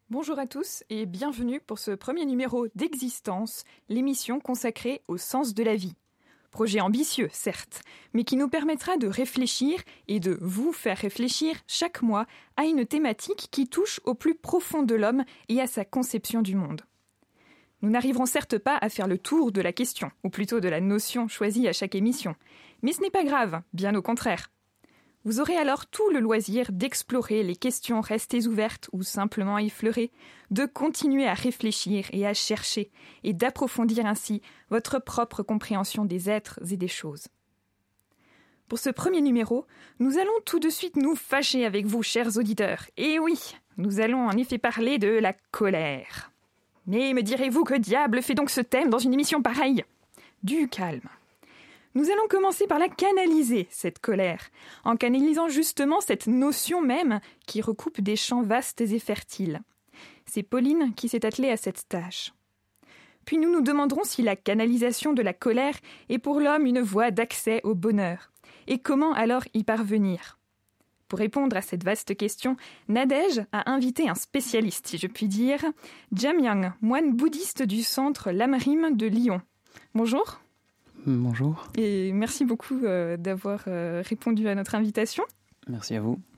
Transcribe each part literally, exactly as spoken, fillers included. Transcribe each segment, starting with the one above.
Bonjour à tous et bienvenue pour ce premier numéro d'Existence, l'émission consacrée au sens de la vie. Projet ambitieux, certes, mais qui nous permettra de réfléchir et de vous faire réfléchir chaque mois à une thématique qui touche au plus profond de l'homme et à sa conception du monde. Nous n'arriverons certes pas à faire le tour de la question, ou plutôt de la notion choisie à chaque émission, mais ce n'est pas grave, bien au contraire. Vous aurez alors tout le loisir d'explorer les questions restées ouvertes ou simplement effleurées, de continuer à réfléchir et à chercher, et d'approfondir ainsi votre propre compréhension des êtres et des choses. Pour ce premier numéro, nous allons tout de suite nous fâcher avec vous, chers auditeurs. Et oui, nous allons en effet parler de la colère. Mais me direz-vous que diable fait donc ce thème dans une émission pareille ? Du calme. Nous allons commencer par la canaliser, cette colère, en canalisant justement cette notion même qui recoupe des champs vastes et fertiles. C'est Pauline qui s'est attelée à cette tâche. Puis nous nous demanderons si la canalisation de la colère est pour l'homme une voie d'accès au bonheur, et comment alors y parvenir. Pour répondre à cette vaste question, Nadège a invité un spécialiste, si je puis dire, Jamyang, moine bouddhiste du centre Lamrim de Lyon. Bonjour. Bonjour. Et merci beaucoup euh, d'avoir euh, répondu à notre invitation. Merci à vous.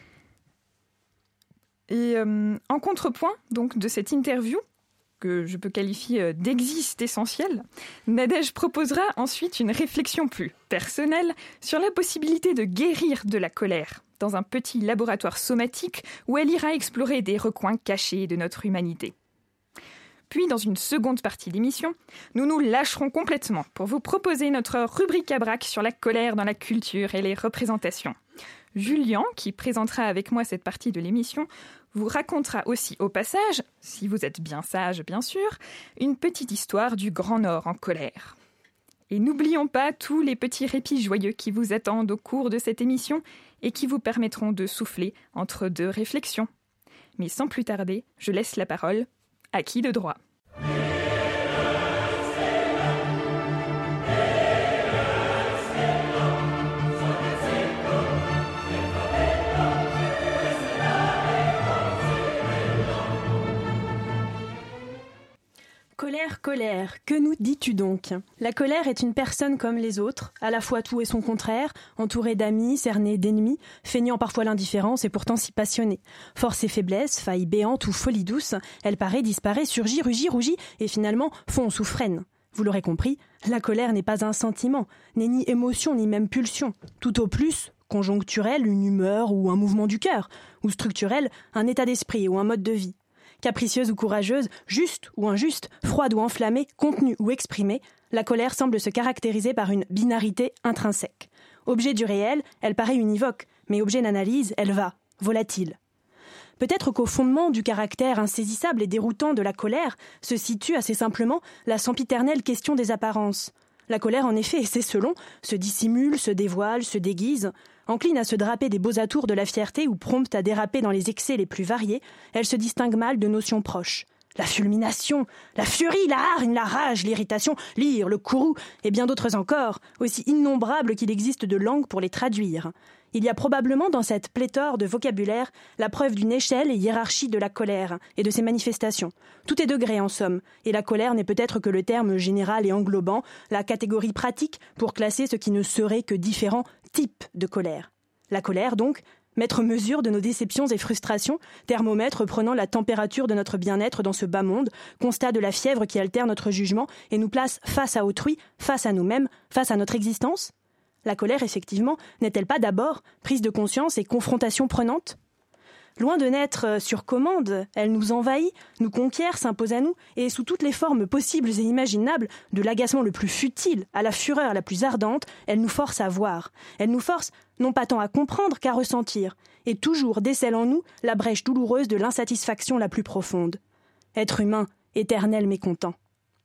Et euh, en contrepoint donc, de cette interview, que je peux qualifier d'existentielle, Nadège proposera ensuite une réflexion plus personnelle sur la possibilité de guérir de la colère dans un petit laboratoire somatique où elle ira explorer des recoins cachés de notre humanité. Puis, dans une seconde partie d'émission, nous nous lâcherons complètement pour vous proposer notre rubrique à braque sur la colère dans la culture et les représentations. Julien, qui présentera avec moi cette partie de l'émission, vous racontera aussi au passage, si vous êtes bien sage bien sûr, une petite histoire du Grand Nord en colère. Et n'oublions pas tous les petits répits joyeux qui vous attendent au cours de cette émission et qui vous permettront de souffler entre deux réflexions. Mais sans plus tarder, je laisse la parole à qui de droit ? Colère, colère, que nous dis-tu donc ? La colère est une personne comme les autres, à la fois tout et son contraire, entourée d'amis, cernée d'ennemis, feignant parfois l'indifférence et pourtant si passionnée. Force et faiblesse, faille béante ou folie douce, elle paraît, disparaît, surgit, rugit, rougit et finalement fonce ou freine. Vous l'aurez compris, la colère n'est pas un sentiment, n'est ni émotion ni même pulsion, tout au plus conjoncturel, une humeur ou un mouvement du cœur, ou structurel, un état d'esprit ou un mode de vie. Capricieuse ou courageuse, juste ou injuste, froide ou enflammée, contenue ou exprimée, la colère semble se caractériser par une binarité intrinsèque. Objet du réel, elle paraît univoque, mais objet d'analyse, elle va, volatile. Peut-être qu'au fondement du caractère insaisissable et déroutant de la colère se situe assez simplement la sempiternelle question des apparences. La colère, en effet, et c'est selon, se dissimule, se dévoile, se déguise. Encline à se draper des beaux atours de la fierté ou prompte à déraper dans les excès les plus variés, elle se distingue mal de notions proches. La fulmination, la furie, la hargne, la rage, l'irritation, l'ire, le courroux, et bien d'autres encore, aussi innombrables qu'il existe de langues pour les traduire. Il y a probablement dans cette pléthore de vocabulaire la preuve d'une échelle et hiérarchie de la colère et de ses manifestations. Tout est degré en somme, et la colère n'est peut-être que le terme général et englobant, la catégorie pratique pour classer ce qui ne serait que différents types de colère. La colère donc, mettre mesure de nos déceptions et frustrations, thermomètre prenant la température de notre bien-être dans ce bas monde, constat de la fièvre qui altère notre jugement et nous place face à autrui, face à nous-mêmes, face à notre existence. La colère, effectivement, n'est-elle pas d'abord prise de conscience et confrontation prenante ? Loin de naître sur commande, elle nous envahit, nous conquiert, s'impose à nous, et sous toutes les formes possibles et imaginables, de l'agacement le plus futile à la fureur la plus ardente, elle nous force à voir. Elle nous force non pas tant à comprendre qu'à ressentir, et toujours décèle en nous la brèche douloureuse de l'insatisfaction la plus profonde. Être humain, éternel mécontent.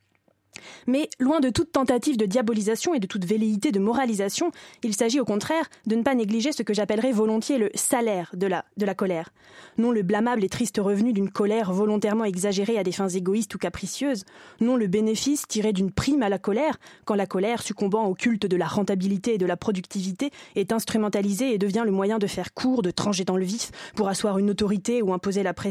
Mais, loin de toute tentative de diabolisation et de toute velléité de moralisation, il s'agit au contraire de ne pas négliger ce que j'appellerais volontiers le salaire de la, de la colère. Non le blâmable et triste revenu d'une colère volontairement exagérée à des fins égoïstes ou capricieuses, non le bénéfice tiré d'une prime à la colère, quand la colère, succombant au culte de la rentabilité et de la productivité, est instrumentalisée et devient le moyen de faire court, de trancher dans le vif, pour asseoir une autorité ou imposer la pression.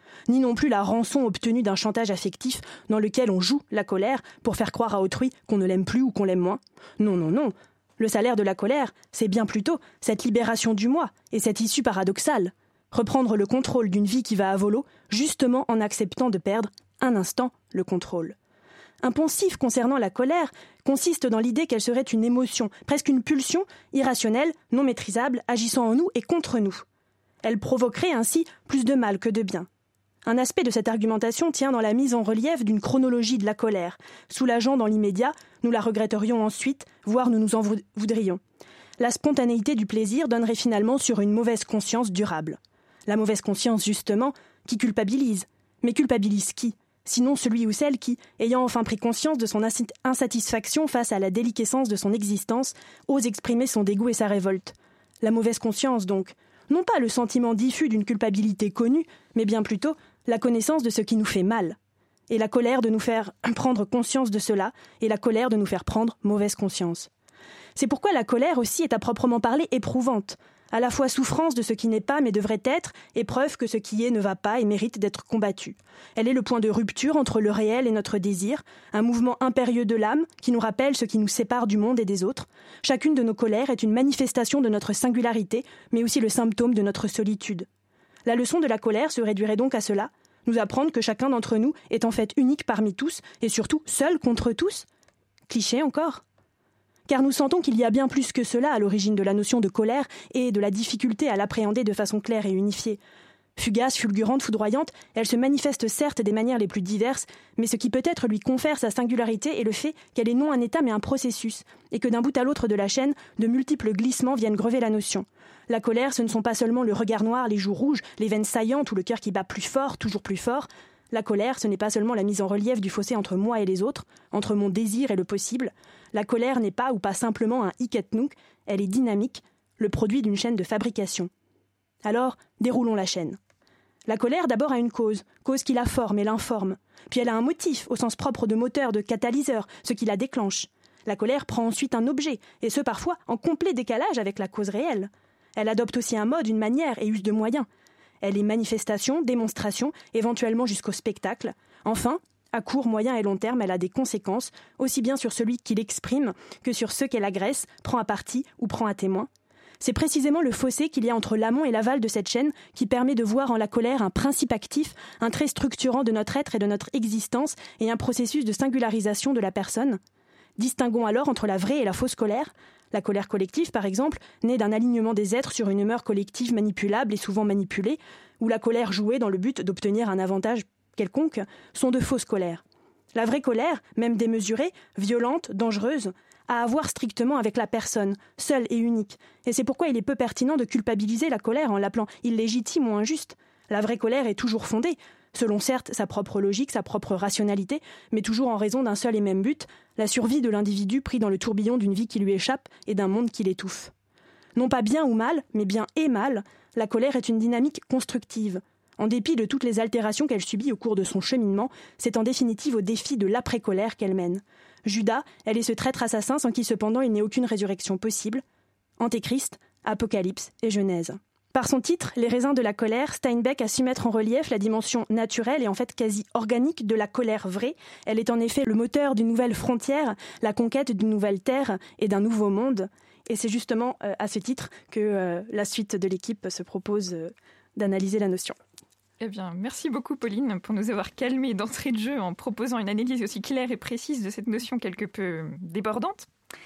ni non plus la rançon obtenue d'un chantage affectif dans lequel on joue la colère pour faire croire à autrui qu'on ne l'aime plus ou qu'on l'aime moins. Non, non, non. Le salaire de la colère, c'est bien plutôt cette libération du moi et cette issue paradoxale. Reprendre le contrôle d'une vie qui va à volo, justement en acceptant de perdre un instant le contrôle. Un poncif concernant la colère consiste dans l'idée qu'elle serait une émotion, presque une pulsion irrationnelle, non maîtrisable, agissant en nous et contre nous. Elle provoquerait ainsi plus de mal que de bien. Un aspect de cette argumentation tient dans la mise en relief d'une chronologie de la colère. Soulageant dans l'immédiat, nous la regretterions ensuite, voire nous nous en voudrions. La spontanéité du plaisir donnerait finalement sur une mauvaise conscience durable. La mauvaise conscience, justement, qui culpabilise. Mais culpabilise qui ? Sinon celui ou celle qui, ayant enfin pris conscience de son insatisfaction face à la déliquescence de son existence, ose exprimer son dégoût et sa révolte. La mauvaise conscience, donc. Non pas le sentiment diffus d'une culpabilité connue, mais bien plutôt la connaissance de ce qui nous fait mal. Et la colère de nous faire prendre conscience de cela, et la colère de nous faire prendre mauvaise conscience. C'est pourquoi la colère aussi est à proprement parler éprouvante, à la fois souffrance de ce qui n'est pas mais devrait être, et preuve que ce qui est ne va pas et mérite d'être combattu. Elle est le point de rupture entre le réel et notre désir, un mouvement impérieux de l'âme qui nous rappelle ce qui nous sépare du monde et des autres. Chacune de nos colères est une manifestation de notre singularité, mais aussi le symptôme de notre solitude. La leçon de la colère se réduirait donc à cela, nous apprendre que chacun d'entre nous est en fait unique parmi tous, et surtout seul contre tous. Cliché encore ? Car nous sentons qu'il y a bien plus que cela à l'origine de la notion de colère et de la difficulté à l'appréhender de façon claire et unifiée. Fugace, fulgurante, foudroyante, elle se manifeste certes des manières les plus diverses, mais ce qui peut-être lui confère sa singularité est le fait qu'elle est non un état mais un processus, et que d'un bout à l'autre de la chaîne, de multiples glissements viennent grever la notion. La colère, ce ne sont pas seulement le regard noir, les joues rouges, les veines saillantes ou le cœur qui bat plus fort, toujours plus fort. La colère, ce n'est pas seulement la mise en relief du fossé entre moi et les autres, entre mon désir et le possible. La colère n'est pas ou pas simplement un hic et nunc, elle est dynamique, le produit d'une chaîne de fabrication. Alors, déroulons la chaîne. La colère d'abord a une cause, cause qui la forme et l'informe. Puis elle a un motif, au sens propre de moteur, de catalyseur, ce qui la déclenche. La colère prend ensuite un objet, et ce parfois en complet décalage avec la cause réelle. Elle adopte aussi un mode, une manière et use de moyens. Elle est manifestation, démonstration, éventuellement jusqu'au spectacle. Enfin, à court, moyen et long terme, elle a des conséquences, aussi bien sur celui qui l'exprime que sur ceux qu'elle agresse, prend à partie ou prend à témoin. C'est précisément le fossé qu'il y a entre l'amont et l'aval de cette chaîne qui permet de voir en la colère un principe actif, un trait structurant de notre être et de notre existence et un processus de singularisation de la personne. Distinguons alors entre la vraie et la fausse colère. La colère collective, par exemple, naît d'un alignement des êtres sur une humeur collective manipulable et souvent manipulée, ou la colère jouée dans le but d'obtenir un avantage quelconque, sont de fausses colères. La vraie colère, même démesurée, violente, dangereuse, a à voir strictement avec la personne, seule et unique. Et c'est pourquoi il est peu pertinent de culpabiliser la colère en l'appelant illégitime ou injuste. La vraie colère est toujours fondée, selon certes sa propre logique, sa propre rationalité, mais toujours en raison d'un seul et même but, la survie de l'individu pris dans le tourbillon d'une vie qui lui échappe et d'un monde qui l'étouffe. Non pas bien ou mal, mais bien et mal, la colère est une dynamique constructive. En dépit de toutes les altérations qu'elle subit au cours de son cheminement, c'est en définitive au défi de l'après-colère qu'elle mène. Judas, elle est ce traître assassin sans qui cependant il n'est aucune résurrection possible. Antéchrist, Apocalypse et Genèse. Par son titre, Les raisins de la colère, Steinbeck a su mettre en relief la dimension naturelle et en fait quasi organique de la colère vraie. Elle est en effet le moteur d'une nouvelle frontière, la conquête d'une nouvelle terre et d'un nouveau monde. Et c'est justement euh, à ce titre que euh, la suite de l'équipe se propose euh, d'analyser la notion. Eh bien, merci beaucoup Pauline pour nous avoir calmés d'entrée de jeu en proposant une analyse aussi claire et précise de cette notion quelque peu débordante.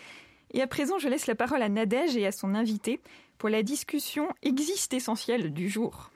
Et à présent, je laisse la parole à Nadège et à son invité pour la discussion existe-essentielle du jour.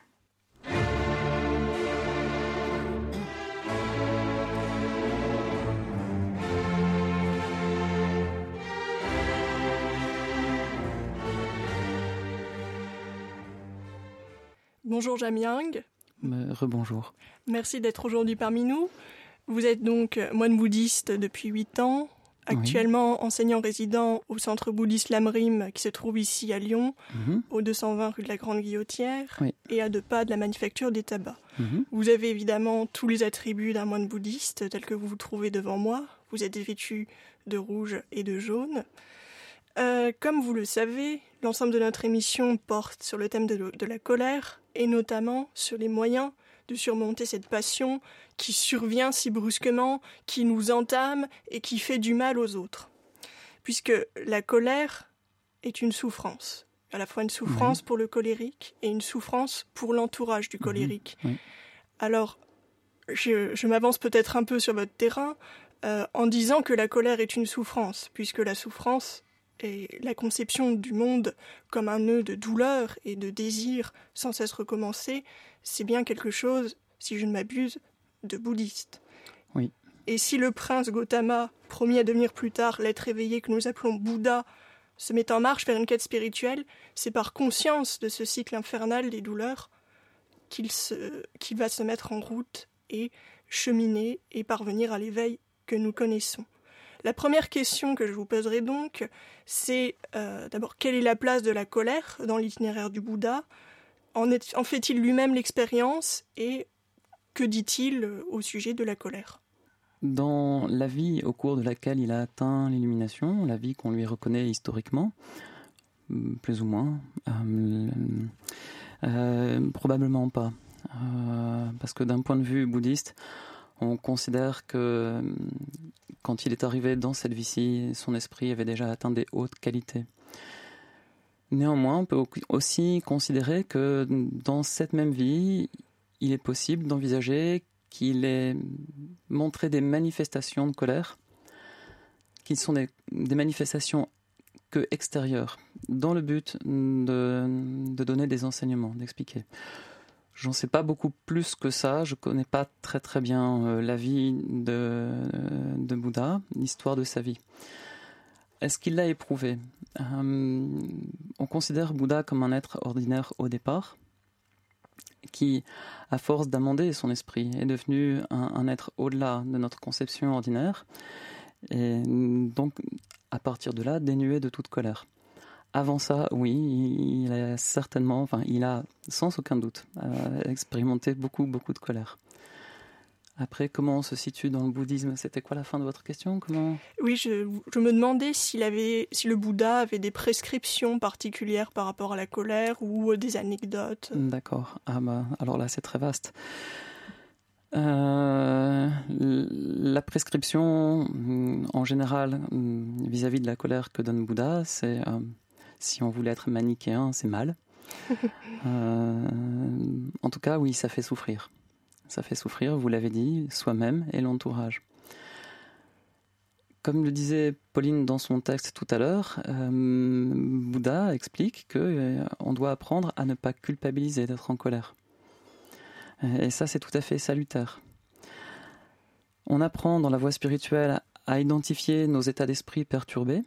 Bonjour Jamyang. Euh, rebonjour. Merci d'être aujourd'hui parmi nous. Vous êtes donc moine bouddhiste depuis huit ans, actuellement oui. enseignant résident au centre bouddhiste Lamrim qui se trouve ici à Lyon, mm-hmm. au deux cent vingt rue de la Grande Guillotière oui. et à deux pas de la manufacture des tabacs. Mm-hmm. Vous avez évidemment tous les attributs d'un moine bouddhiste tels que vous vous trouvez devant moi. Vous êtes vêtu de rouge et de jaune. Euh, comme vous le savez, l'ensemble de notre émission porte sur le thème de, de la colère et notamment sur les moyens de surmonter cette passion qui survient si brusquement, qui nous entame et qui fait du mal aux autres. Puisque la colère est une souffrance, à la fois une souffrance oui. pour le colérique et une souffrance pour l'entourage du colérique. Mmh. Oui. Alors, je, je m'avance peut-être un peu sur votre terrain euh, en disant que la colère est une souffrance, puisque la souffrance et la conception du monde comme un nœud de douleur et de désir sans cesse recommencer, c'est bien quelque chose, si je ne m'abuse, de bouddhiste. Oui. Et si le prince Gautama, promis à devenir plus tard l'être éveillé que nous appelons Bouddha, se met en marche vers une quête spirituelle, c'est par conscience de ce cycle infernal des douleurs qu'il, se, qu'il va se mettre en route et cheminer et parvenir à l'éveil que nous connaissons. La première question que je vous poserai donc, c'est euh, d'abord quelle est la place de la colère dans l'itinéraire du Bouddha ? En, est, en fait-il lui-même l'expérience et que dit-il au sujet de la colère ? Dans la vie au cours de laquelle il a atteint l'illumination, la vie qu'on lui reconnaît historiquement, plus ou moins, euh, euh, probablement pas. Euh, parce que d'un point de vue bouddhiste, on considère que quand il est arrivé dans cette vie-ci, son esprit avait déjà atteint des hautes qualités. Néanmoins, on peut aussi considérer que dans cette même vie, il est possible d'envisager qu'il ait montré des manifestations de colère, qui sont des, des manifestations que extérieures, dans le but de, de donner des enseignements, d'expliquer. J'en sais pas beaucoup plus que ça, je connais pas très très bien euh, la vie de, de Bouddha, l'histoire de sa vie. Est-ce qu'il l'a éprouvé ? euh, On considère Bouddha comme un être ordinaire au départ, qui, à force d'amender son esprit, est devenu un, un être au-delà de notre conception ordinaire, et donc, à partir de là, dénué de toute colère. Avant ça, oui, il a certainement, enfin, il a sans aucun doute euh, expérimenté beaucoup, beaucoup de colère. Après, comment on se situe dans le bouddhisme ? C'était quoi la fin de votre question ? Comment... Oui, je, je me demandais s'il avait, si le Bouddha avait des prescriptions particulières par rapport à la colère ou des anecdotes. D'accord. Ah bah, alors là, c'est très vaste. Euh, la prescription, en général, vis-à-vis de la colère que donne Bouddha, c'est... Euh, si on voulait être manichéen, c'est mal. euh, en tout cas, oui, ça fait souffrir. Ça fait souffrir, vous l'avez dit, soi-même et l'entourage. Comme le disait Pauline dans son texte tout à l'heure, euh, Bouddha explique qu'on euh, doit apprendre à ne pas culpabiliser d'être en colère. Et ça, c'est tout à fait salutaire. On apprend dans la voie spirituelle à identifier nos états d'esprit perturbés,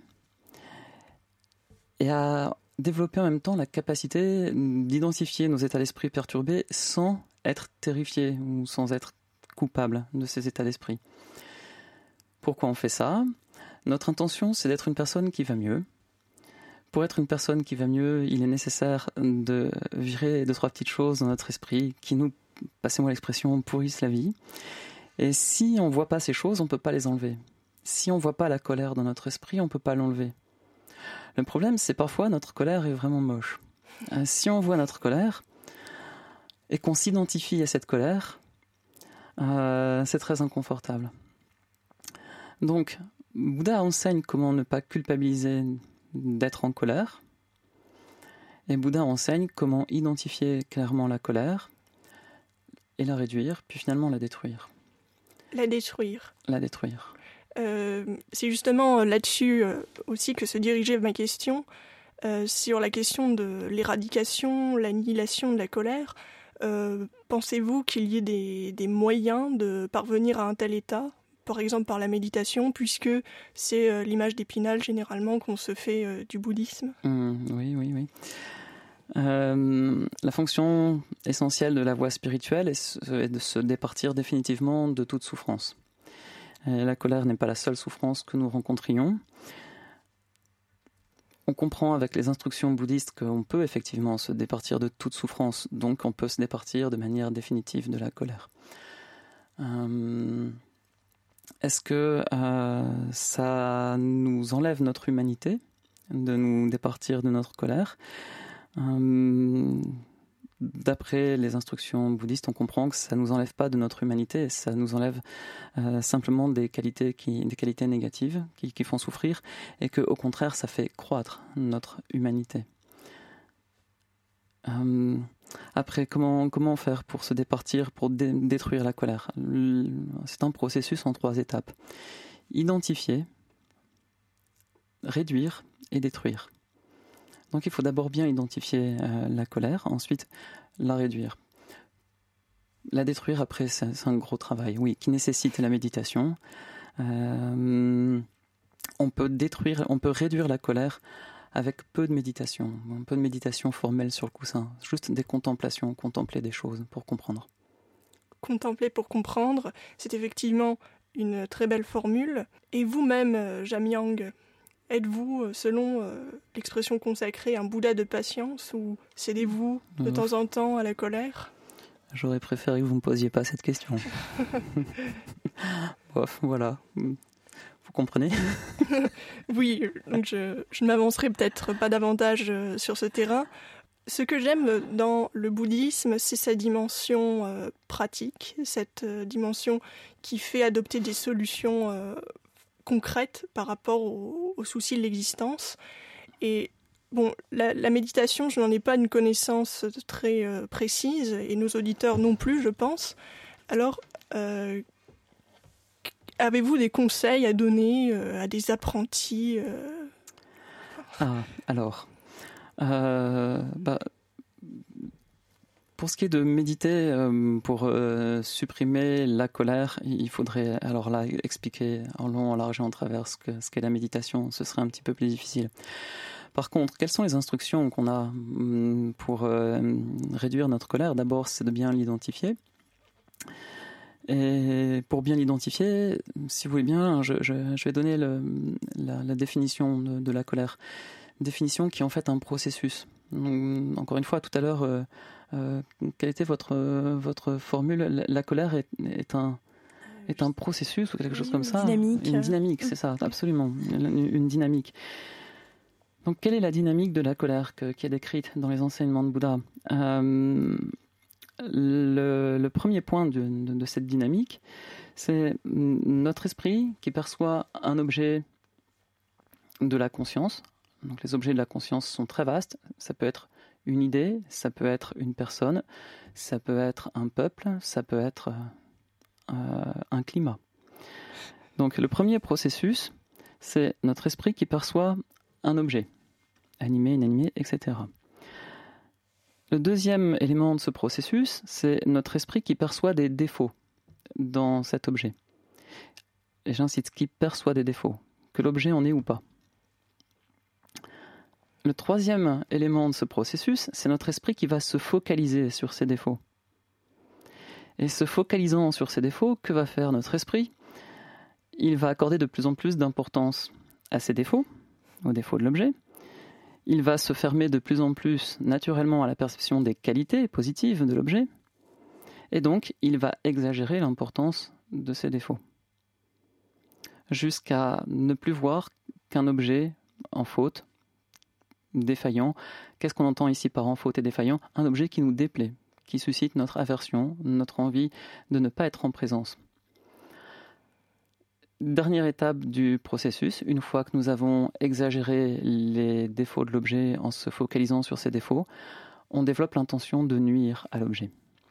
et à développer en même temps la capacité d'identifier nos états d'esprit perturbés sans être terrifié ou sans être coupable de ces états d'esprit. Pourquoi on fait ça ? Notre intention, c'est d'être une personne qui va mieux. Pour être une personne qui va mieux, il est nécessaire de virer deux, trois petites choses dans notre esprit qui nous, passez-moi l'expression, pourrissent la vie. Et si on ne voit pas ces choses, on ne peut pas les enlever. Si on ne voit pas la colère dans notre esprit, on ne peut pas l'enlever. Le problème, c'est parfois notre colère est vraiment moche. Euh, si on voit notre colère et qu'on s'identifie à cette colère, euh, c'est très inconfortable. Donc, Bouddha enseigne comment ne pas culpabiliser d'être en colère, et Bouddha enseigne comment identifier clairement la colère et la réduire, puis finalement la détruire. La détruire. La détruire. Euh, c'est justement là-dessus euh, aussi que se dirigeait ma question, euh, sur la question de l'éradication, l'annihilation de la colère. Euh, pensez-vous qu'il y ait des, des moyens de parvenir à un tel état, par exemple par la méditation, puisque c'est euh, l'image d'Épinal généralement qu'on se fait euh, du bouddhisme ? Mmh, Oui, oui, oui. Euh, la fonction essentielle de la voie spirituelle est de se départir définitivement de toute souffrance. Et la colère n'est pas la seule souffrance que nous rencontrions. On comprend avec les instructions bouddhistes qu'on peut effectivement se départir de toute souffrance, donc on peut se départir de manière définitive de la colère. Euh, est-ce que euh, ça nous enlève notre humanité de nous départir de notre colère ? Euh, d'après les instructions bouddhistes, on comprend que ça ne nous enlève pas de notre humanité, ça nous enlève euh, simplement des qualités, qui, des qualités négatives qui, qui font souffrir, et qu'au contraire, ça fait croître notre humanité. Euh, après, comment, comment faire pour se départir, pour dé- détruire la colère? C'est un processus en trois étapes. Identifier, réduire et détruire. Donc il faut d'abord bien identifier euh, la colère, ensuite la réduire. La détruire après, c'est, c'est un gros travail, oui, qui nécessite la méditation. Euh, on peut détruire, on peut réduire la colère avec peu de méditation, un peu de méditation formelle sur le coussin, juste des contemplations, contempler des choses pour comprendre. Contempler pour comprendre, c'est effectivement une très belle formule. Et vous-même, Jamyang, êtes-vous, selon euh, l'expression consacrée, un Bouddha de patience ou cédez-vous de euh, temps en temps à la colère? J'aurais préféré que vous ne me posiez pas cette question. Bof, voilà. Vous comprenez? Oui, donc je, je ne m'avancerai peut-être pas davantage sur ce terrain. Ce que j'aime dans le bouddhisme, c'est sa dimension euh, pratique, cette euh, dimension qui fait adopter des solutions euh, concrètes par rapport aux, aux soucis de l'existence. Et bon, la, la méditation, je n'en ai pas une connaissance très euh, précise, et nos auditeurs non plus, je pense. Alors, euh, avez-vous des conseils à donner euh, à des apprentis euh... Ah, alors, euh, bah, pour ce qui est de méditer, euh, pour euh, supprimer la colère, il faudrait alors là expliquer en long, en large et en travers ce, que, ce qu'est la méditation. Ce serait un petit peu plus difficile. Par contre, quelles sont les instructions qu'on a pour euh, réduire notre colère? D'abord, c'est de bien l'identifier. Et pour bien l'identifier, si vous voulez bien, je, je, je vais donner le, la, la définition de, de la colère. Une définition qui est en fait un processus. Donc, encore une fois, tout à l'heure, euh, euh, quelle était votre, euh, votre formule? la, la colère est, est, un, est un processus ou quelque chose comme ça? Une dynamique. Une dynamique, c'est ça, absolument. Une, une dynamique. Donc, quelle est la dynamique de la colère que, qui est décrite dans les enseignements de Bouddha? euh, Le, le premier point de, de, de cette dynamique, c'est notre esprit qui perçoit un objet de la conscience. Donc les objets de la conscience sont très vastes. Ça peut être une idée, ça peut être une personne, ça peut être un peuple, ça peut être euh, un climat. Donc le premier processus, c'est notre esprit qui perçoit un objet, animé, inanimé, et cetera. Le deuxième élément de ce processus, c'est notre esprit qui perçoit des défauts dans cet objet. Et j'insiste, qui perçoit des défauts, que l'objet en est ou pas. Le troisième élément de ce processus, c'est notre esprit qui va se focaliser sur ces défauts. Et se focalisant sur ces défauts, que va faire notre esprit? Il va accorder de plus en plus d'importance à ces défauts, aux défauts de l'objet. Il va se fermer de plus en plus naturellement à la perception des qualités positives de l'objet, et donc il va exagérer l'importance de ces défauts, jusqu'à ne plus voir qu'un objet en faute, défaillant. Qu'est-ce qu'on entend ici par en faute et défaillant? Un objet qui nous déplaît, qui suscite notre aversion, notre envie de ne pas être en présence. Dernière étape du processus, une fois que nous avons exagéré les défauts de l'objet en se focalisant sur ces défauts, on développe l'intention de nuire à l'objet.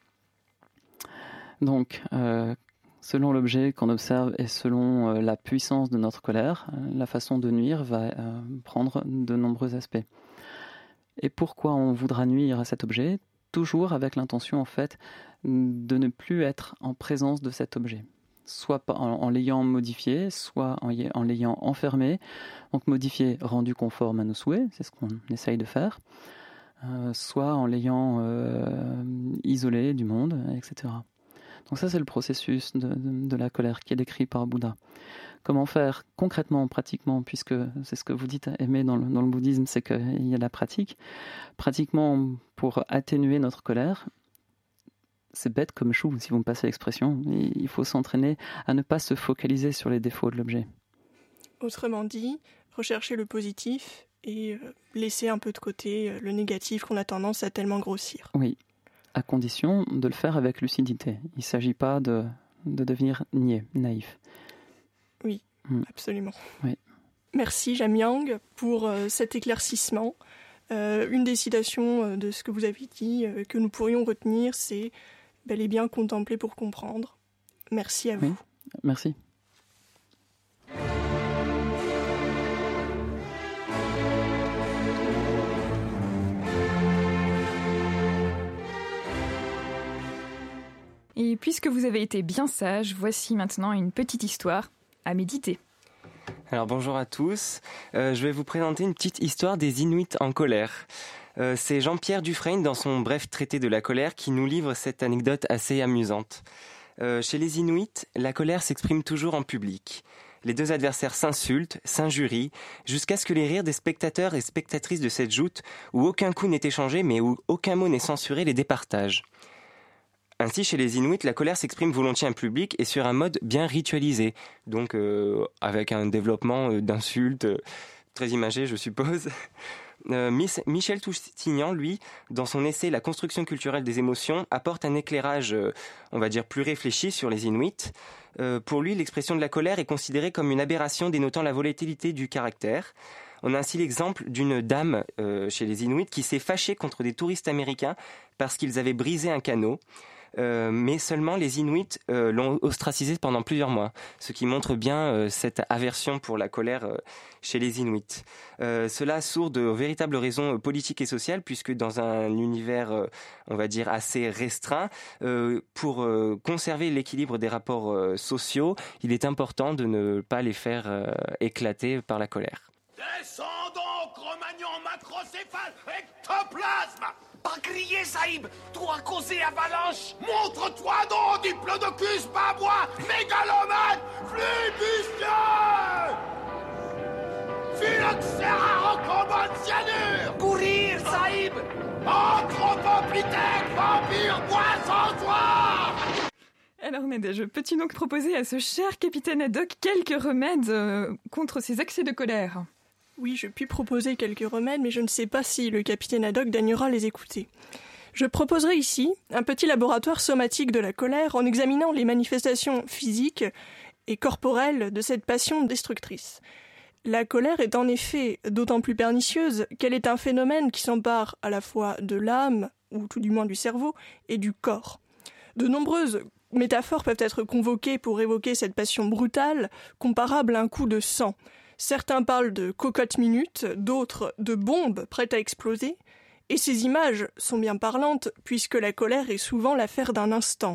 Donc, euh, selon l'objet qu'on observe et selon euh, la puissance de notre colère, euh, la façon de nuire va euh, prendre de nombreux aspects. Et pourquoi on voudra nuire à cet objet? Toujours avec l'intention, en fait, de ne plus être en présence de cet objet. Soit en, en l'ayant modifié, soit en, en l'ayant enfermé. Donc modifié, rendu conforme à nos souhaits, c'est ce qu'on essaye de faire. Euh, soit en l'ayant euh, isolé du monde, et cetera. Donc ça, c'est le processus de, de, de la colère qui est décrit par Bouddha. Comment faire concrètement, pratiquement, puisque c'est ce que vous dites aimer dans le, dans le bouddhisme, c'est qu'il y a la pratique. Pratiquement, pour atténuer notre colère, c'est bête comme chou, si vous me passez l'expression, il faut s'entraîner à ne pas se focaliser sur les défauts de l'objet. Autrement dit, rechercher le positif et laisser un peu de côté le négatif qu'on a tendance à tellement grossir. Oui. à condition de le faire avec lucidité. Il ne s'agit pas de, de devenir niais, naïf. Oui, mm. absolument. Oui. Merci Jamyang pour euh, cet éclaircissement. Euh, une des citations euh, de ce que vous avez dit euh, que nous pourrions retenir, c'est bel et bien contempler pour comprendre. Merci à vous. Oui, merci. Et puisque vous avez été bien sage, voici maintenant une petite histoire à méditer. Alors bonjour à tous, euh, je vais vous présenter une petite histoire des Inuits en colère. Euh, c'est Jean-Pierre Dufresne dans son bref traité de la colère qui nous livre cette anecdote assez amusante. Euh, chez les Inuits, la colère s'exprime toujours en public. Les deux adversaires s'insultent, s'injurient, jusqu'à ce que les rires des spectateurs et spectatrices de cette joute, où aucun coup n'est échangé mais où aucun mot n'est censuré, les départagent. Ainsi, chez les Inuits, la colère s'exprime volontiers en public et sur un mode bien ritualisé, donc euh, avec un développement euh, d'insultes euh, très imagé, je suppose. Euh, Michel Toussignan, lui, dans son essai « La construction culturelle des émotions », apporte un éclairage, euh, on va dire, plus réfléchi sur les Inuits. Euh, pour lui, l'expression de la colère est considérée comme une aberration dénotant la volatilité du caractère. On a ainsi l'exemple d'une dame euh, chez les Inuits qui s'est fâchée contre des touristes américains parce qu'ils avaient brisé un canot. Euh, mais seulement les Inuits euh, l'ont ostracisé pendant plusieurs mois, ce qui montre bien euh, cette aversion pour la colère euh, chez les Inuits. Euh, cela sourd de véritables raisons euh, politiques et sociales, puisque dans un univers, euh, on va dire, assez restreint, euh, pour euh, conserver l'équilibre des rapports euh, sociaux, il est important de ne pas les faire euh, éclater par la colère. Descends donc, Cro-Magnon macrocéphale, ectoplasme! Pas crier, Saïb! Toi causé avalanche! Montre-toi donc, diplodocus, babois, mégalomane, flibustieux! Phylloxera recambone cyanure! Courir, Saïb! Anthropopithèque, vampire, bois-sans-toi! Alors Nadège, peux-tu donc proposer à ce cher capitaine Haddock quelques remèdes euh, contre ces accès de colère ? Oui, je puis proposer quelques remèdes, mais je ne sais pas si le capitaine Haddock daignera les écouter. Je proposerai ici un petit laboratoire somatique de la colère en examinant les manifestations physiques et corporelles de cette passion destructrice. La colère est en effet d'autant plus pernicieuse qu'elle est un phénomène qui s'empare à la fois de l'âme, ou tout du moins du cerveau, et du corps. De nombreuses métaphores peuvent être convoquées pour évoquer cette passion brutale, comparable à un coup de sang. Certains parlent de cocotte minute, d'autres de bombes prêtes à exploser, et ces images sont bien parlantes puisque la colère est souvent l'affaire d'un instant.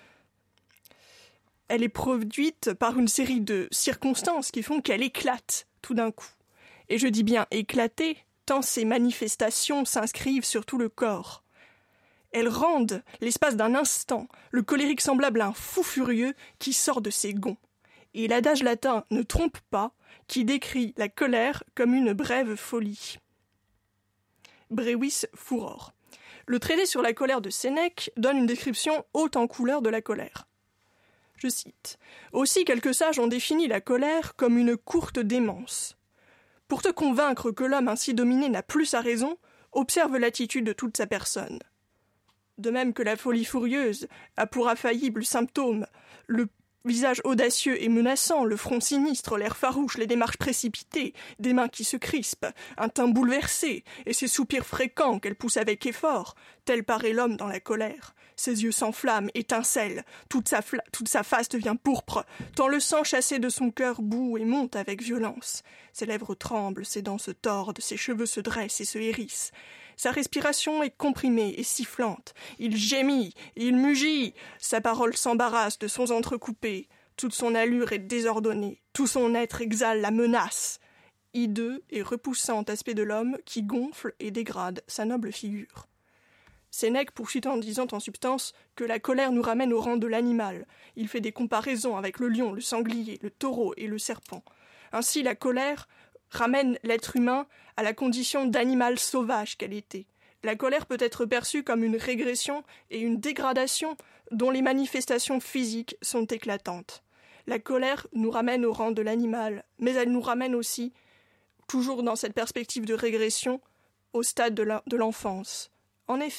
Elle est produite par une série de circonstances qui font qu'elle éclate tout d'un coup. Et je dis bien éclater, tant ces manifestations s'inscrivent sur tout le corps. Elles rendent, l'espace d'un instant, le colérique semblable à un fou furieux qui sort de ses gonds. Et l'adage latin ne trompe pas, qui décrit la colère comme une brève folie. Brevis furor. Le traité sur la colère de Sénèque donne une description haute en couleur de la colère. Je cite. « Aussi quelques sages ont défini la colère comme une courte démence. Pour te convaincre que l'homme ainsi dominé n'a plus sa raison, observe l'attitude de toute sa personne. De même que la folie furieuse a pour infaillible symptôme le visage audacieux et menaçant, le front sinistre, l'air farouche, les démarches précipitées, des mains qui se crispent, un teint bouleversé, et ces soupirs fréquents qu'elle pousse avec effort, tel paraît l'homme dans la colère. Ses yeux s'enflamment, étincellent, toute sa, fla- toute sa face devient pourpre, tant le sang chassé de son cœur bout et monte avec violence. Ses lèvres tremblent, ses dents se tordent, ses cheveux se dressent et se hérissent. Sa respiration est comprimée et sifflante. Il gémit, il mugit. Sa parole s'embarrasse de sons entrecoupés. Toute son allure est désordonnée. Tout son être exhale la menace. Hideux et repoussant aspect de l'homme qui gonfle et dégrade sa noble figure. Sénèque poursuit en disant en substance que la colère nous ramène au rang de l'animal. Il fait des comparaisons avec le lion, le sanglier, le taureau et le serpent. Ainsi, la colère ramène l'être humain à la condition d'animal sauvage qu'elle était. La colère peut être perçue comme une régression et une dégradation dont les manifestations physiques sont éclatantes. La colère nous ramène au rang de l'animal, mais elle nous ramène aussi, toujours dans cette perspective de régression, au stade de, la, de l'enfance. En effet,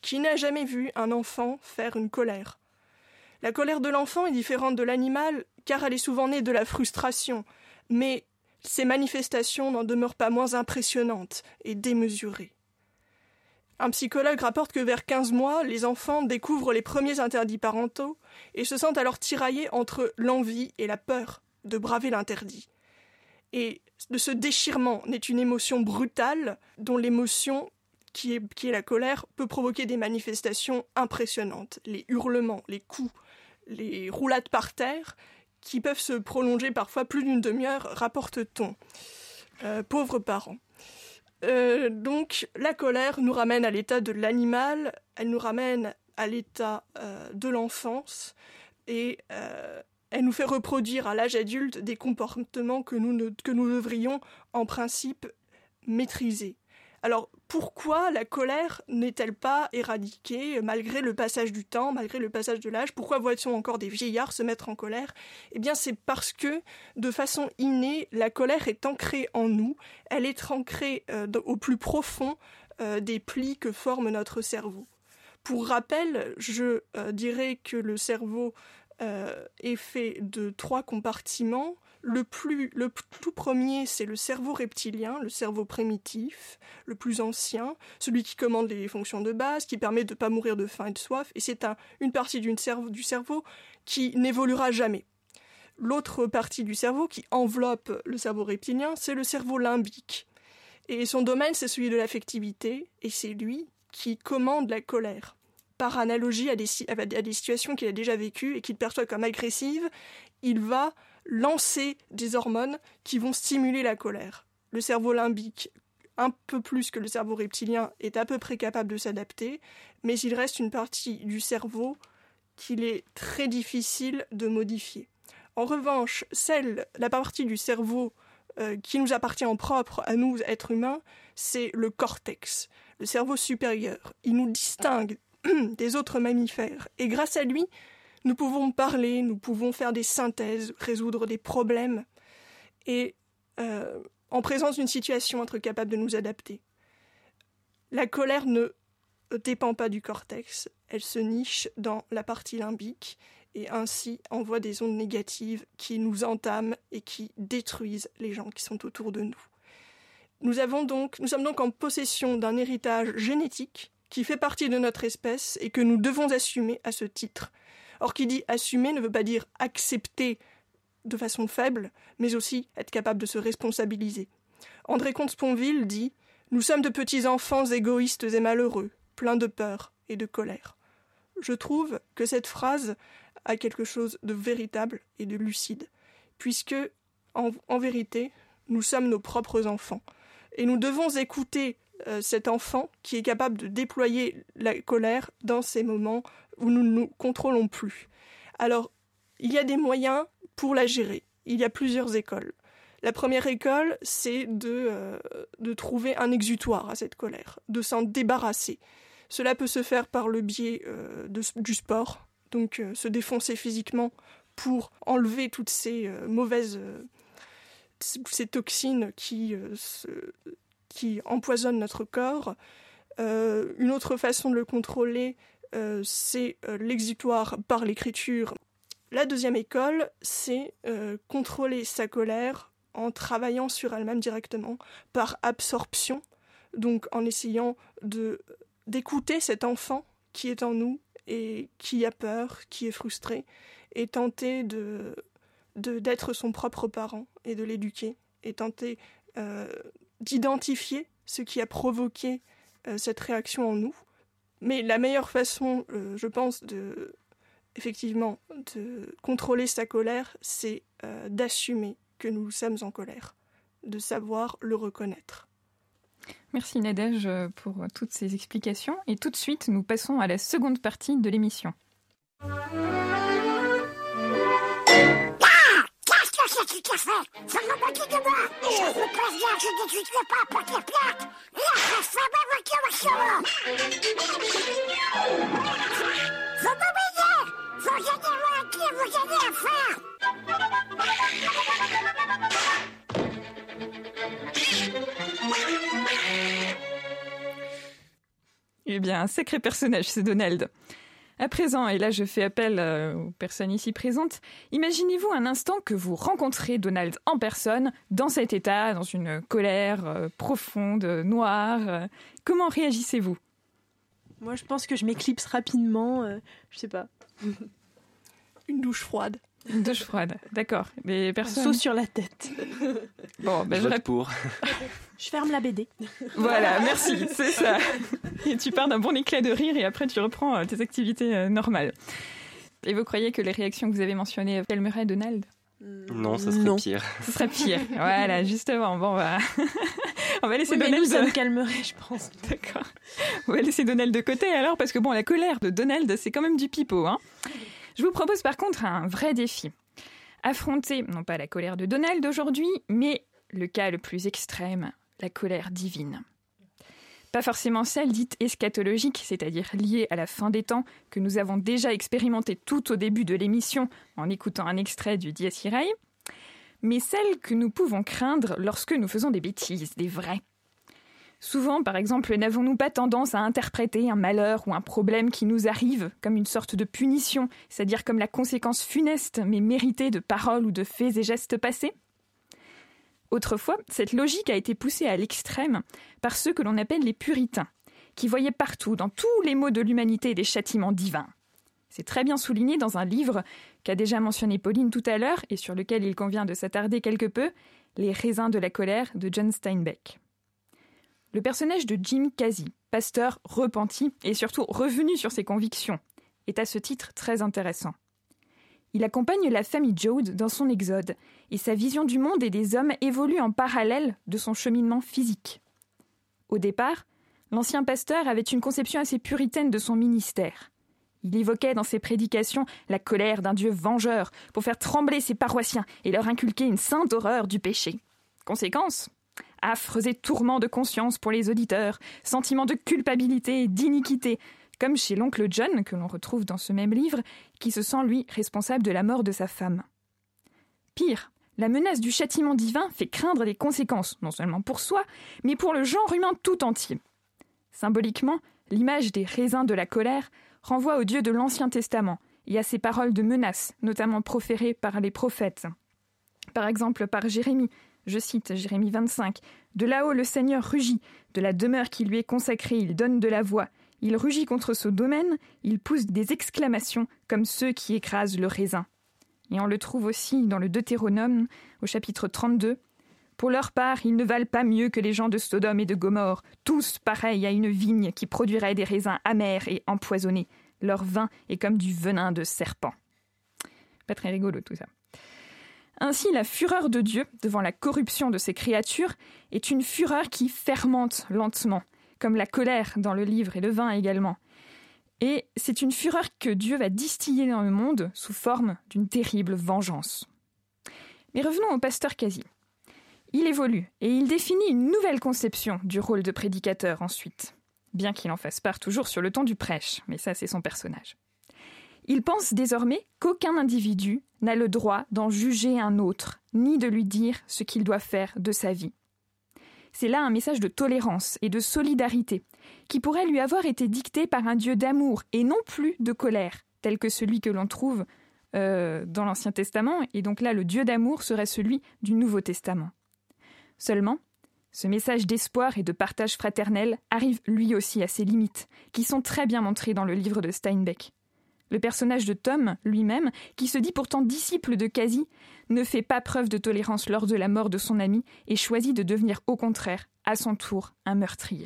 Qui n'a jamais vu un enfant faire une colère ? La colère de l'enfant est différente de l'animal car elle est souvent née de la frustration, mais ces manifestations n'en demeurent pas moins impressionnantes et démesurées. Un psychologue rapporte que vers quinze mois, les enfants découvrent les premiers interdits parentaux et se sentent alors tiraillés entre l'envie et la peur de braver l'interdit. Et de ce déchirement naît une émotion brutale dont l'émotion Qui est, qui est la colère, peut provoquer des manifestations impressionnantes. Les hurlements, les coups, les roulades par terre, qui peuvent se prolonger parfois plus d'une demi-heure, rapporte-t-on. Euh, pauvres parents. Euh, donc, la colère nous ramène à l'état de l'animal, elle nous ramène à l'état euh, de l'enfance, et euh, elle nous fait reproduire à l'âge adulte des comportements que nous, ne, que nous devrions, en principe, maîtriser. Alors, pourquoi la colère n'est-elle pas éradiquée malgré le passage du temps, malgré le passage de l'âge ? Pourquoi voit-on encore des vieillards se mettre en colère ? Eh bien, c'est parce que, de façon innée, la colère est ancrée en nous. Elle est ancrée euh, au plus profond euh, des plis que forme notre cerveau. Pour rappel, je euh, dirais que le cerveau euh, est fait de trois compartiments. Le, plus, le tout premier, c'est le cerveau reptilien, le cerveau primitif, le plus ancien, celui qui commande les fonctions de base, qui permet de ne pas mourir de faim et de soif, et c'est un, une partie d'une cerveau, du cerveau qui n'évoluera jamais. L'autre partie du cerveau qui enveloppe le cerveau reptilien, c'est le cerveau limbique. Et son domaine, c'est celui de l'affectivité, et c'est lui qui commande la colère. Par analogie à des, à des situations qu'il a déjà vécues et qu'il perçoit comme agressives, il va lancer des hormones qui vont stimuler la colère. Le cerveau limbique, un peu plus que le cerveau reptilien, est à peu près capable de s'adapter, mais il reste une partie du cerveau qu'il est très difficile de modifier. En revanche, celle, la partie du cerveau euh, qui nous appartient en propre à nous, êtres humains, c'est le cortex, le cerveau supérieur. Il nous distingue des autres mammifères, et grâce à lui, nous pouvons parler, nous pouvons faire des synthèses, résoudre des problèmes, et euh, en présence d'une situation, être capable de nous adapter. La colère ne dépend pas du cortex, elle se niche dans la partie limbique, et ainsi envoie des ondes négatives qui nous entament et qui détruisent les gens qui sont autour de nous. Nous, avons donc, nous sommes donc en possession d'un héritage génétique qui fait partie de notre espèce et que nous devons assumer à ce titre. Or, qui dit assumer ne veut pas dire accepter de façon faible, mais aussi être capable de se responsabiliser. André Comte-Sponville dit « Nous sommes de petits enfants égoïstes et malheureux, pleins de peur et de colère. » Je trouve que cette phrase a quelque chose de véritable et de lucide, puisque, en, en vérité, nous sommes nos propres enfants. Et nous devons écouter euh, cet enfant qui est capable de déployer la colère dans ces moments où nous ne nous contrôlons plus. Alors, il y a des moyens pour la gérer. Il y a plusieurs écoles. La première école, c'est de, euh, de trouver un exutoire à cette colère, de s'en débarrasser. Cela peut se faire par le biais euh, de, du sport, donc euh, se défoncer physiquement pour enlever toutes ces euh, mauvaises, euh, ces toxines qui, euh, se, qui empoisonnent notre corps. Euh, une autre façon de le contrôler, euh, c'est euh, l'exutoire par l'écriture. La deuxième école, c'est euh, contrôler sa colère en travaillant sur elle-même directement, par absorption, donc en essayant de, d'écouter cet enfant qui est en nous et qui a peur, qui est frustré, et tenter de, de, d'être son propre parent et de l'éduquer, et tenter euh, d'identifier ce qui a provoqué euh, cette réaction en nous. Mais la meilleure façon, euh, je pense, de, effectivement, de contrôler sa colère, c'est euh, d'assumer que nous sommes en colère, de savoir le reconnaître. Merci Nadège pour toutes ces explications. Et tout de suite, nous passons à la seconde partie de l'émission. Ah, qu'est-ce que c'est que tu t'as fait? Ça m'a moqué de moi. Je vous préviens que je ne suis pas à porter plainte. La femme a moqué ma chambre. Vous m'oubliez. Vous allez à qui vous allez à faire. Et bien, un sacré personnage, ce Donald. À présent, et là je fais appel euh, aux personnes ici présentes, imaginez-vous un instant que vous rencontrez Donald en personne, dans cet état, dans une colère euh, profonde, noire. Euh, comment réagissez-vous ? Moi, je pense que je m'éclipse rapidement, euh, je sais pas. Une douche froide. Une douche froide, d'accord. Les personnes... Un saut sur la tête. Bon, ben Je je vote rép- pour. Je ferme la B D. Voilà, merci, c'est ça. Et tu pars d'un bon éclat de rire et après tu reprends euh, tes activités euh, normales. Et vous croyez que les réactions que vous avez mentionnées calmeraient Donald ? Non, ça serait Non. pire. Ce serait pire. Voilà, justement. Bon, on va, on va laisser Oui, mais Donald. nous, ça me calmerait, je pense. D'accord. On va laisser Donald de côté alors, parce que bon, la colère de Donald, c'est quand même du pipeau, hein. Je vous propose par contre un vrai défi. Affronter, non pas la colère de Donald aujourd'hui, mais le cas le plus extrême, la colère divine. Pas forcément celle dite eschatologique, c'est-à-dire liée à la fin des temps, que nous avons déjà expérimentée tout au début de l'émission en écoutant un extrait du Dies Irae, mais celle que nous pouvons craindre lorsque nous faisons des bêtises, des vrais. Souvent, par exemple, n'avons-nous pas tendance à interpréter un malheur ou un problème qui nous arrive comme une sorte de punition, c'est-à-dire comme la conséquence funeste mais méritée de paroles ou de faits et gestes passés ? Autrefois, cette logique a été poussée à l'extrême par ceux que l'on appelle les puritains, qui voyaient partout, dans tous les maux de l'humanité, des châtiments divins. C'est très bien souligné dans un livre qu'a déjà mentionné Pauline tout à l'heure et sur lequel il convient de s'attarder quelque peu, « Les raisins de la colère » de John Steinbeck. Le personnage de Jim Casey, pasteur repenti et surtout revenu sur ses convictions, est à ce titre très intéressant. Il accompagne la famille Joad dans son exode, et sa vision du monde et des hommes évolue en parallèle de son cheminement physique. Au départ, l'ancien pasteur avait une conception assez puritaine de son ministère. Il évoquait dans ses prédications la colère d'un Dieu vengeur pour faire trembler ses paroissiens et leur inculquer une sainte horreur du péché. Conséquence ? Affres et tourments de conscience pour les auditeurs, sentiments de culpabilité et d'iniquité, comme chez l'oncle John, que l'on retrouve dans ce même livre, qui se sent, lui, responsable de la mort de sa femme. Pire, la menace du châtiment divin fait craindre des conséquences, non seulement pour soi, mais pour le genre humain tout entier. Symboliquement, l'image des raisins de la colère renvoie au Dieu de l'Ancien Testament et à ses paroles de menace, notamment proférées par les prophètes. Par exemple, par Jérémie, je cite Jérémie vingt-cinq, « De là-haut le Seigneur rugit, de la demeure qui lui est consacrée il donne de la voix. Il rugit contre ce domaine, il pousse des exclamations comme ceux qui écrasent le raisin. » Et on le trouve aussi dans le Deutéronome, au chapitre trente-deux. « Pour leur part, ils ne valent pas mieux que les gens de Sodome et de Gomorrhe, tous pareils à une vigne qui produirait des raisins amers et empoisonnés. Leur vin est comme du venin de serpent. » Pas très rigolo tout ça. Ainsi, la fureur de Dieu devant la corruption de ses créatures est une fureur qui fermente lentement, comme la colère dans le livre et le vin également. Et c'est une fureur que Dieu va distiller dans le monde sous forme d'une terrible vengeance. Mais revenons au pasteur Casey. Il évolue et il définit une nouvelle conception du rôle de prédicateur ensuite, bien qu'il en fasse part toujours sur le ton du prêche, mais ça c'est son personnage. Il pense désormais qu'aucun individu n'a le droit d'en juger un autre, ni de lui dire ce qu'il doit faire de sa vie. C'est là un message de tolérance et de solidarité, qui pourrait lui avoir été dicté par un Dieu d'amour et non plus de colère, tel que celui que l'on trouve euh, dans l'Ancien Testament, et donc là le Dieu d'amour serait celui du Nouveau Testament. Seulement, ce message d'espoir et de partage fraternel arrive lui aussi à ses limites, qui sont très bien montrées dans le livre de Steinbeck. Le personnage de Tom, lui-même, qui se dit pourtant disciple de Casey, ne fait pas preuve de tolérance lors de la mort de son ami et choisit de devenir au contraire, à son tour, un meurtrier.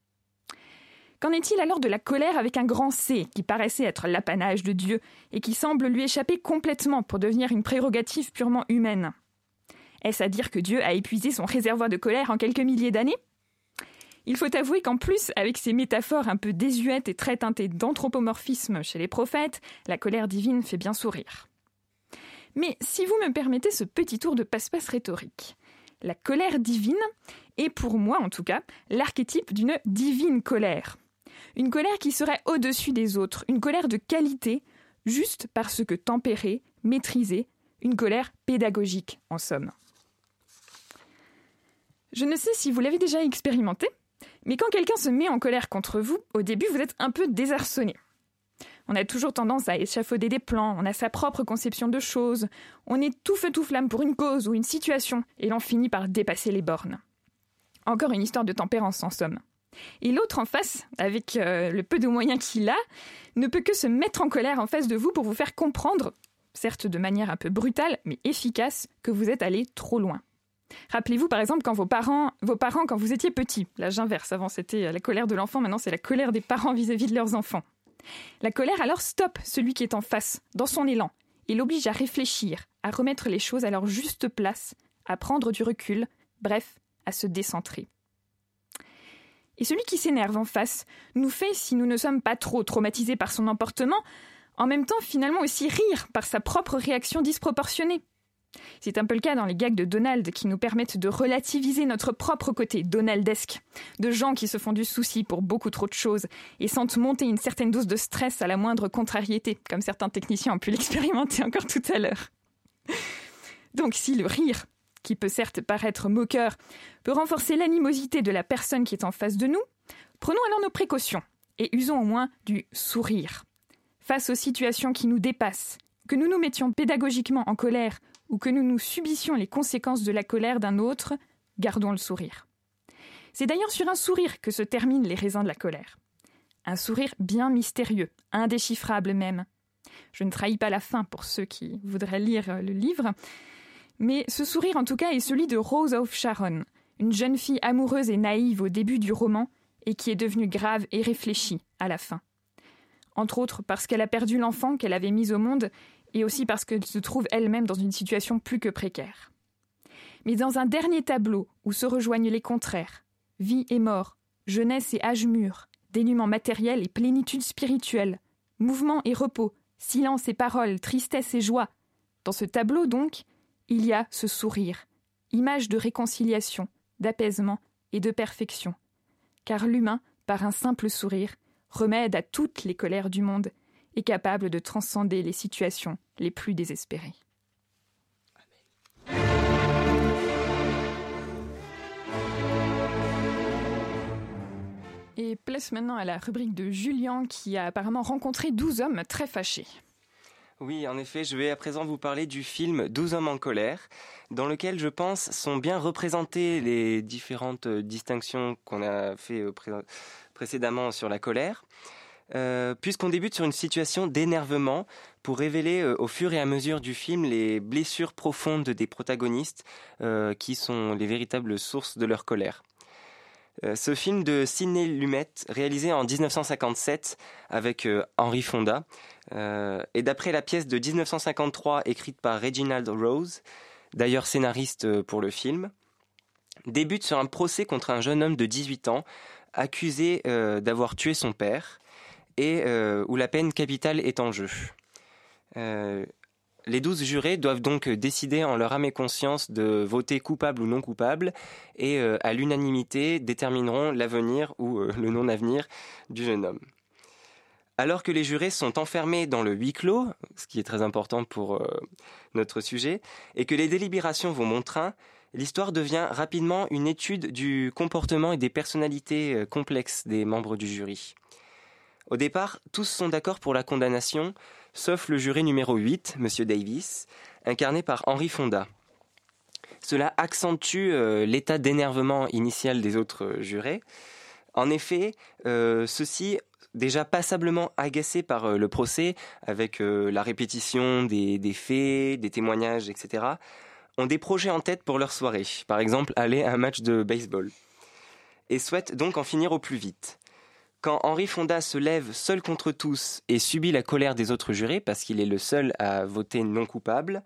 Qu'en est-il alors de la colère avec un grand C, qui paraissait être l'apanage de Dieu et qui semble lui échapper complètement pour devenir une prérogative purement humaine ? Est-ce à dire que Dieu a épuisé son réservoir de colère en quelques milliers d'années ? Il faut avouer qu'en plus, avec ces métaphores un peu désuètes et très teintées d'anthropomorphisme chez les prophètes, la colère divine fait bien sourire. Mais si vous me permettez ce petit tour de passe-passe rhétorique, la colère divine est, pour moi en tout cas, l'archétype d'une divine colère. Une colère qui serait au-dessus des autres, une colère de qualité, juste parce que tempérée, maîtrisée, une colère pédagogique en somme. Je ne sais si vous l'avez déjà expérimenté, Mais quand quelqu'un se met en colère contre vous, au début, vous êtes un peu désarçonné. On a toujours tendance à échafauder des plans, on a sa propre conception de choses, on est tout feu tout flamme pour une cause ou une situation, et l'on finit par dépasser les bornes. Encore une histoire de tempérance en somme. Et l'autre en face, avec euh, le peu de moyens qu'il a, ne peut que se mettre en colère en face de vous pour vous faire comprendre, certes de manière un peu brutale, mais efficace, que vous êtes allé trop loin. Rappelez-vous par exemple quand vos parents, vos parents quand vous étiez petits, là j'inverse, avant c'était la colère de l'enfant, maintenant c'est la colère des parents vis-à-vis de leurs enfants. La colère alors stoppe celui qui est en face, dans son élan, et l'oblige à réfléchir, à remettre les choses à leur juste place, à prendre du recul, bref, à se décentrer. Et celui qui s'énerve en face nous fait, si nous ne sommes pas trop traumatisés par son emportement, en même temps finalement aussi rire par sa propre réaction disproportionnée. C'est un peu le cas dans les gags de Donald qui nous permettent de relativiser notre propre côté donaldesque, de gens qui se font du souci pour beaucoup trop de choses et sentent monter une certaine dose de stress à la moindre contrariété, comme certains techniciens ont pu l'expérimenter encore tout à l'heure. Donc si le rire, qui peut certes paraître moqueur, peut renforcer l'animosité de la personne qui est en face de nous, prenons alors nos précautions et usons au moins du sourire. Face aux situations qui nous dépassent, que nous nous mettions pédagogiquement en colère ou que nous nous subissions les conséquences de la colère d'un autre, gardons le sourire. C'est d'ailleurs sur un sourire que se terminent les raisins de la colère. Un sourire bien mystérieux, indéchiffrable même. Je ne trahis pas la fin pour ceux qui voudraient lire le livre, mais ce sourire en tout cas est celui de Rose of Sharon, une jeune fille amoureuse et naïve au début du roman et qui est devenue grave et réfléchie à la fin. Entre autres parce qu'elle a perdu l'enfant qu'elle avait mis au monde et aussi parce qu'elle se trouve elle-même dans une situation plus que précaire. Mais dans un dernier tableau où se rejoignent les contraires, vie et mort, jeunesse et âge mûr, dénuement matériel et plénitude spirituelle, mouvement et repos, silence et parole, tristesse et joie, dans ce tableau donc, il y a ce sourire, image de réconciliation, d'apaisement et de perfection. Car l'humain, par un simple sourire, remède à toutes les colères du monde, est capable de transcender les situations les plus désespérées. Et place maintenant à la rubrique de Julien qui a apparemment rencontré douze hommes très fâchés. Oui, en effet, je vais à présent vous parler du film douze hommes en colère, dans lequel, je pense, sont bien représentées les différentes distinctions qu'on a fait pré- précédemment sur la colère. Euh, puisqu'on débute sur une situation d'énervement pour révéler euh, au fur et à mesure du film les blessures profondes des protagonistes euh, qui sont les véritables sources de leur colère. Euh, ce film de Sidney Lumet, réalisé en dix-neuf cent cinquante-sept avec euh, Henry Fonda, euh, et d'après la pièce de dix-neuf cent cinquante-trois écrite par Reginald Rose, d'ailleurs scénariste pour le film, débute sur un procès contre un jeune homme de dix-huit ans accusé euh, d'avoir tué son père et euh, où la peine capitale est en jeu. Euh, les douze jurés doivent donc décider en leur âme et conscience de voter coupable ou non coupable et euh, à l'unanimité détermineront l'avenir ou euh, le non-avenir du jeune homme. Alors que les jurés sont enfermés dans le huis clos, ce qui est très important pour euh, notre sujet, et que les délibérations vont bon train, l'histoire devient rapidement une étude du comportement et des personnalités euh, complexes des membres du jury. Au départ, tous sont d'accord pour la condamnation, sauf le juré numéro huit, M. Davis, incarné par Henry Fonda. Cela accentue euh, l'état d'énervement initial des autres euh, jurés. En effet, euh, ceux-ci, déjà passablement agacés par euh, le procès, avec euh, la répétition des, des faits, des témoignages, et cetera, ont des projets en tête pour leur soirée, par exemple aller à un match de baseball, et souhaitent donc en finir au plus vite. Quand Henry Fonda se lève seul contre tous et subit la colère des autres jurés, parce qu'il est le seul à voter non coupable,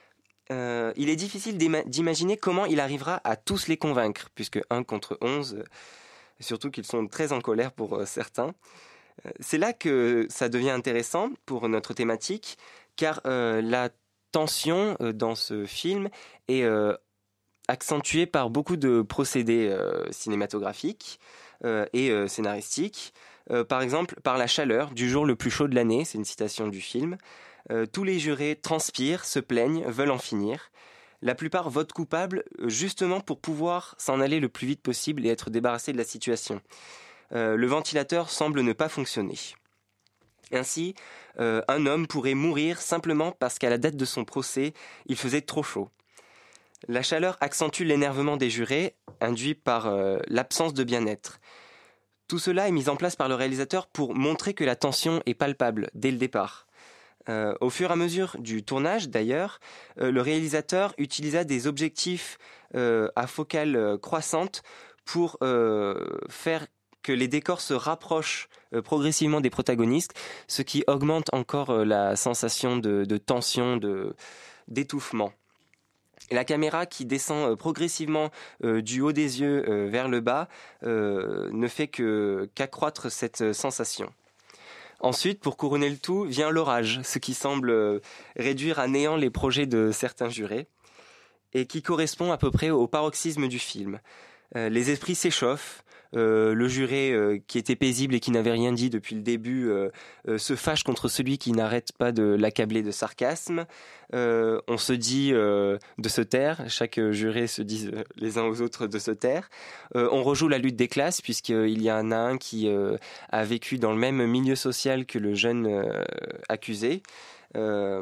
euh, il est difficile d'imaginer comment il arrivera à tous les convaincre, puisque un contre onze, surtout qu'ils sont très en colère pour euh, certains. C'est là que ça devient intéressant pour notre thématique, car euh, la tension euh, dans ce film est euh, accentuée par beaucoup de procédés euh, cinématographiques, Euh, et euh, scénaristique, euh, par exemple par la chaleur du jour le plus chaud de l'année, c'est une citation du film. Euh, tous les jurés transpirent, se plaignent, veulent en finir. La plupart votent coupable justement pour pouvoir s'en aller le plus vite possible et être débarrassés de la situation. Euh, le ventilateur semble ne pas fonctionner. Ainsi, euh, un homme pourrait mourir simplement parce qu'à la date de son procès, il faisait trop chaud. La chaleur accentue l'énervement des jurés, induit par euh, l'absence de bien-être. Tout cela est mis en place par le réalisateur pour montrer que la tension est palpable dès le départ. Euh, au fur et à mesure du tournage, d'ailleurs, euh, le réalisateur utilisa des objectifs euh, à focale euh, croissante pour euh, faire que les décors se rapprochent euh, progressivement des protagonistes, ce qui augmente encore euh, la sensation de, de tension, de, d'étouffement. Et la caméra qui descend euh, progressivement euh, du haut des yeux euh, vers le bas euh, ne fait que, qu'accroître cette euh, sensation. Ensuite, pour couronner le tout, vient l'orage, ce qui semble euh, réduire à néant les projets de certains jurés, et qui correspond à peu près au paroxysme du film. Euh, les esprits s'échauffent, Euh, le juré euh, qui était paisible et qui n'avait rien dit depuis le début euh, euh, se fâche contre celui qui n'arrête pas de l'accabler de sarcasme. Euh, on se dit euh, de se taire, chaque juré se dit euh, les uns aux autres de se taire. Euh, on rejoue la lutte des classes puisqu'il y en a un qui euh, a vécu dans le même milieu social que le jeune euh, accusé. Euh,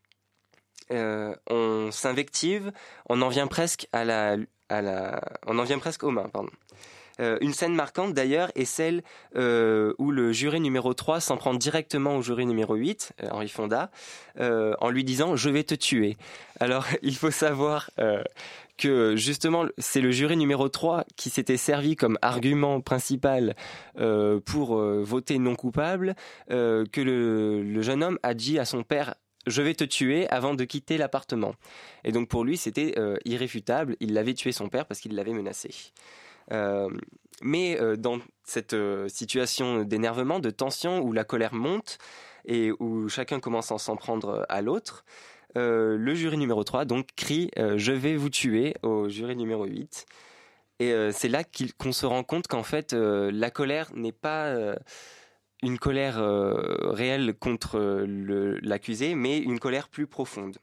euh, on s'invective, on en vient presque à la, à la, on en vient presque aux mains, pardon. Euh, une scène marquante d'ailleurs est celle euh, où le juré numéro trois s'en prend directement au juré numéro huit, euh, Henri Fonda, euh, en lui disant « je vais te tuer ». Alors il faut savoir euh, que justement c'est le juré numéro trois qui s'était servi comme argument principal euh, pour euh, voter non coupable, euh, que le, le jeune homme a dit à son père « je vais te tuer » avant de quitter l'appartement. Et donc pour lui c'était euh, irréfutable, il avait tué son père parce qu'il l'avait menacé. Euh, mais euh, dans cette euh, situation d'énervement, de tension où la colère monte et où chacun commence à s'en prendre à l'autre, euh, le jury numéro trois donc crie euh, « je vais vous tuer » au jury numéro huit. Et euh, c'est là qu'il, qu'on se rend compte qu'en fait euh, la colère n'est pas euh, une colère euh, réelle contre le, l'accusé, mais une colère plus profonde.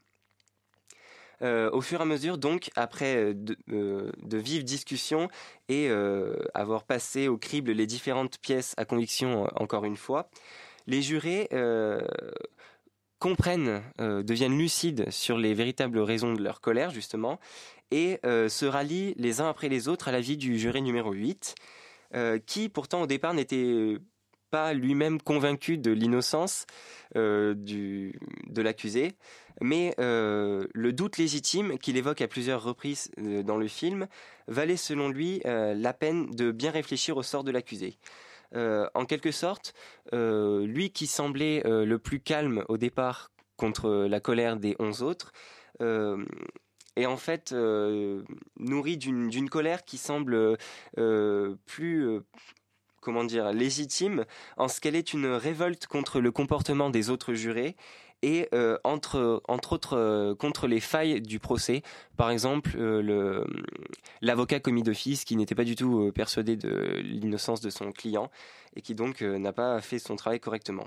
Euh, au fur et à mesure, donc, après de, euh, de vives discussions et euh, avoir passé au crible les différentes pièces à conviction, euh, encore une fois, les jurés euh, comprennent, euh, deviennent lucides sur les véritables raisons de leur colère, justement, et euh, se rallient les uns après les autres à l'avis du juré numéro huit, euh, qui, pourtant, au départ, n'était pas lui-même convaincu de l'innocence euh, du, de l'accusé, mais euh, le doute légitime qu'il évoque à plusieurs reprises euh, dans le film valait selon lui euh, la peine de bien réfléchir au sort de l'accusé. Euh, en quelque sorte, euh, lui qui semblait euh, le plus calme au départ contre la colère des onze autres, euh, est en fait euh, nourri d'une, d'une colère qui semble euh, plus... Euh, comment dire, légitime, en ce qu'elle est une révolte contre le comportement des autres jurés et euh, entre, entre autres euh, contre les failles du procès. Par exemple, euh, le, l'avocat commis d'office qui n'était pas du tout euh, persuadé de l'innocence de son client et qui donc euh, n'a pas fait son travail correctement.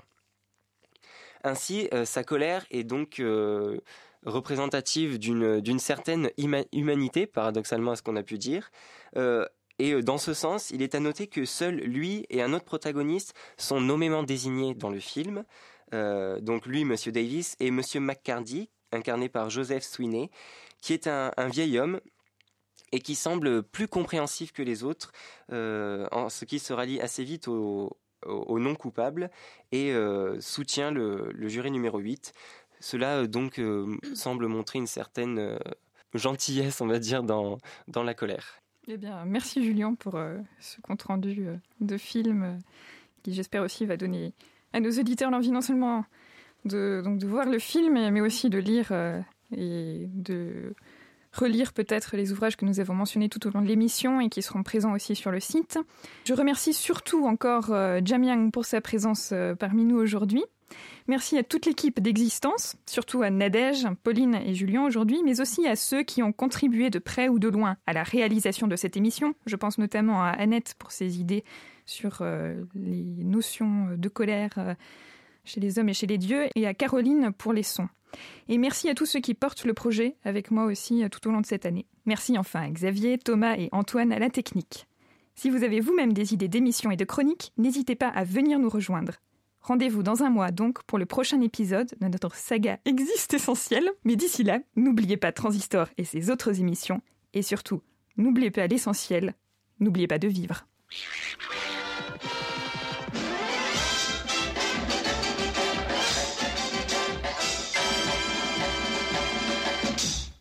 Ainsi, euh, sa colère est donc euh, représentative d'une, d'une certaine ima- humanité, paradoxalement à ce qu'on a pu dire, euh, et dans ce sens, il est à noter que seul lui et un autre protagoniste sont nommément désignés dans le film. Euh, donc lui, Monsieur Davis, et Monsieur McCarthy, incarné par Joseph Sweeney, qui est un, un vieil homme et qui semble plus compréhensif que les autres, euh, en ce qui se rallie assez vite au, au, au non coupable et euh, soutient le, le juré numéro huit. Cela donc euh, semble montrer une certaine euh, gentillesse, on va dire, dans, dans la colère. Eh bien, merci Julien pour euh, ce compte-rendu euh, de film euh, qui, j'espère aussi, va donner à nos auditeurs l'envie non seulement de, donc, de voir le film, mais aussi de lire euh, et de relire peut-être les ouvrages que nous avons mentionnés tout au long de l'émission et qui seront présents aussi sur le site. Je remercie surtout encore euh, Jamyang pour sa présence euh, parmi nous aujourd'hui. Merci à toute l'équipe d'Existence, surtout à Nadège, Pauline et Julien aujourd'hui, mais aussi à ceux qui ont contribué de près ou de loin à la réalisation de cette émission. Je pense notamment à Annette pour ses idées sur euh, les notions de colère euh, chez les hommes et chez les dieux, et à Caroline pour les sons. Et merci à tous ceux qui portent le projet avec moi aussi tout au long de cette année. Merci enfin à Xavier, Thomas et Antoine à la technique. Si vous avez vous-même des idées d'émissions et de chroniques, n'hésitez pas à venir nous rejoindre. Rendez-vous dans un mois donc pour le prochain épisode de notre saga Existe Essentiel. Mais d'ici là, n'oubliez pas Transistor et ses autres émissions. Et surtout, n'oubliez pas l'essentiel, n'oubliez pas de vivre.